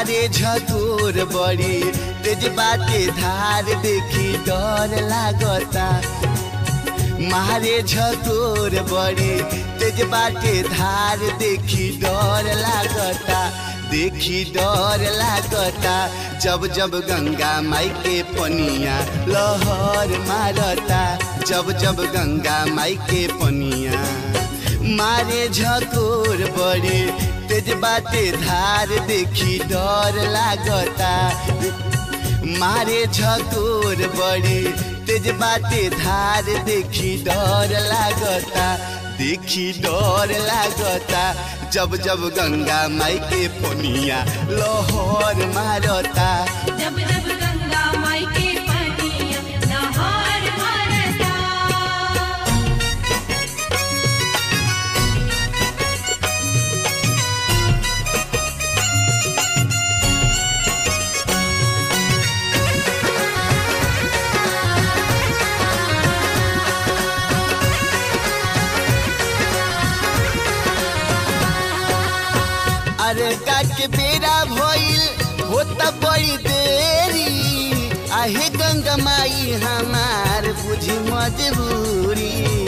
मारे झकोर बड़ी तेज बाटे धार देखी डर लागता। मारे झकोर बड़ी तेज बाटे धार देखी डर लागता। देखी डर लागता जब जब गंगा माई के पनिया लहर मारता। जब जब गंगा माई के पनिया मारे झकोर बड़ी तेज बाटे धार देखी डर लागता। मारे झकोर बड़ी तेज बाटे धार देखी डर लागता। देखी डर लागता जब जब गंगा माई के पनिया लहर मारता। जब जब गंगा माई के पनिया लहर मारता। अरे के बेरा भइल होता बड़ी देरी। आहे गंगा माई हमार बुझी मजबूरी।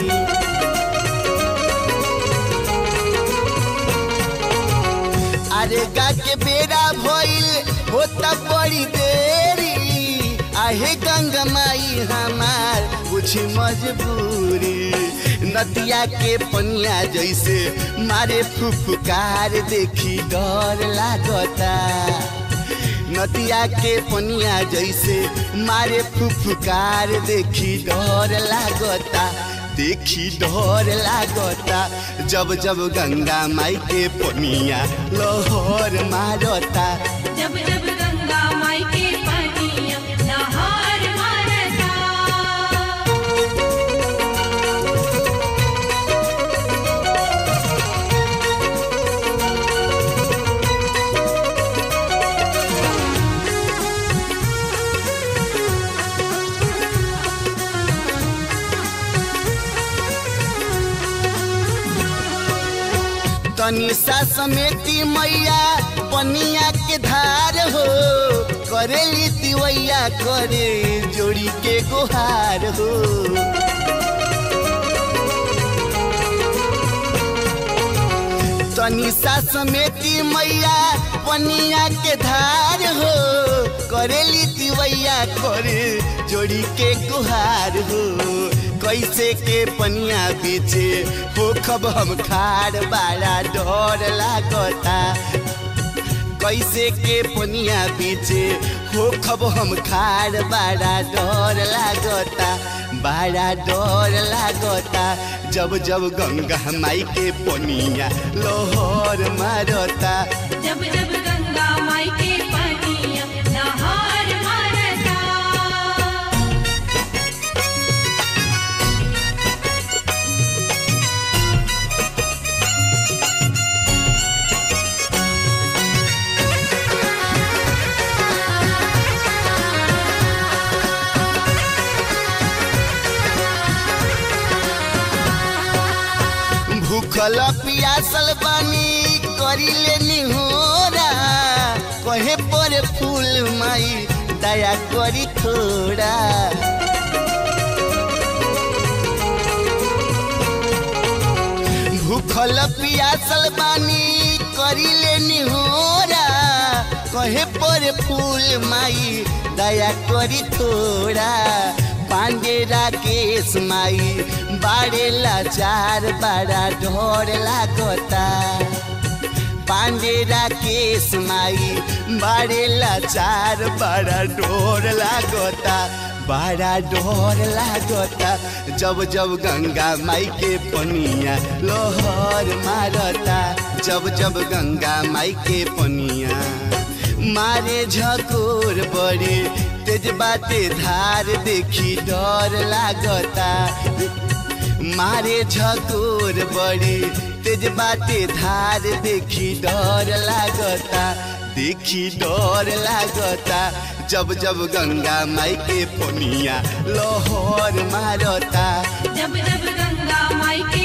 अरे के बेरा भइल होता बड़ी देरी। आहे गंगा माई हमार बुझी मजबूरी। नदिया के पनिया जैसे मारे फुफकार देखी डर लागता। नदिया के पनिया जैसे मारे फुफकार देखी डर लागता। देखी डर लागता जब जब गंगा माई के पनिया लहर मारता। जब जब गंगा माई के पनिया लहर मारता। तनिषा समेती मैया पनिया के धार हो। करेली तिवैया करे जोड़ी के गुहार हो। तनिषा समेती मैया पनिया के धार हो। करेली तिवैया करे जोड़ी के गुहार हो। कैसे के पनिया पीछे हो खब हम खाड़ बड़ा डर लागता। कैसे के पनिया पीछे हो खब हम खाड़ बड़ा डर लागता। बड़ा डर लागता जब जब गंगा माई के पनिया लहर मारता। जब जब गंगा माई के पनिया लहर मारता। भूखल पियासल बानी करिले निहोरा। कहे पर फूल माई दया करी थोड़ा। भूखल पियासल बानी करिले निहोरा। कहे पर फूल माई दया करी थोड़ा। पांडे राकेश माई बाड़े लाचार बड़ा डर लागता। पांडे राकेश माई बाड़े लाचार बड़ा डर लागता। बड़ा डर लागता जब जब गंगा माई के पनिया लहर मारता। जब जब गंगा माई के पनिया मारे झकोर बड़ी तेज बाटे धार देखी डर लागता। मारे झकोर बड़ी तेज बाटे धार देखी डर लागता। देखी डर लागता जब जब गंगा माई के पनिया लहर मारता। जब जब गंगा माई के